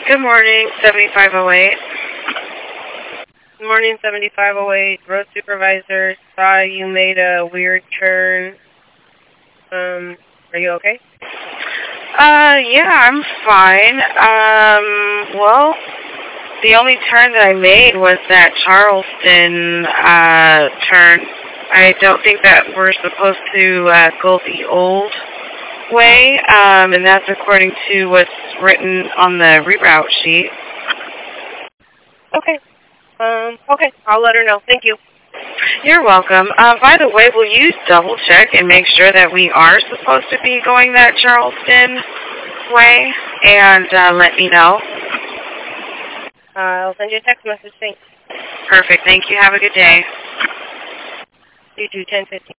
Good morning, 7508. Good morning, 7508. Road supervisor saw you made a weird turn. Are you okay? Yeah, I'm fine. Well, the only turn that I made was that Charleston, turn. I don't think that we're supposed to, go the old way, and that's according to what's written on the reroute sheet. Okay. Okay, I'll let her know. Thank you. You're welcome. By the way, will you double check and make sure that we are supposed to be going that Charleston way and let me know? I'll send you a text message. Thanks. Perfect. Thank you. Have a good day. You too, 10:15.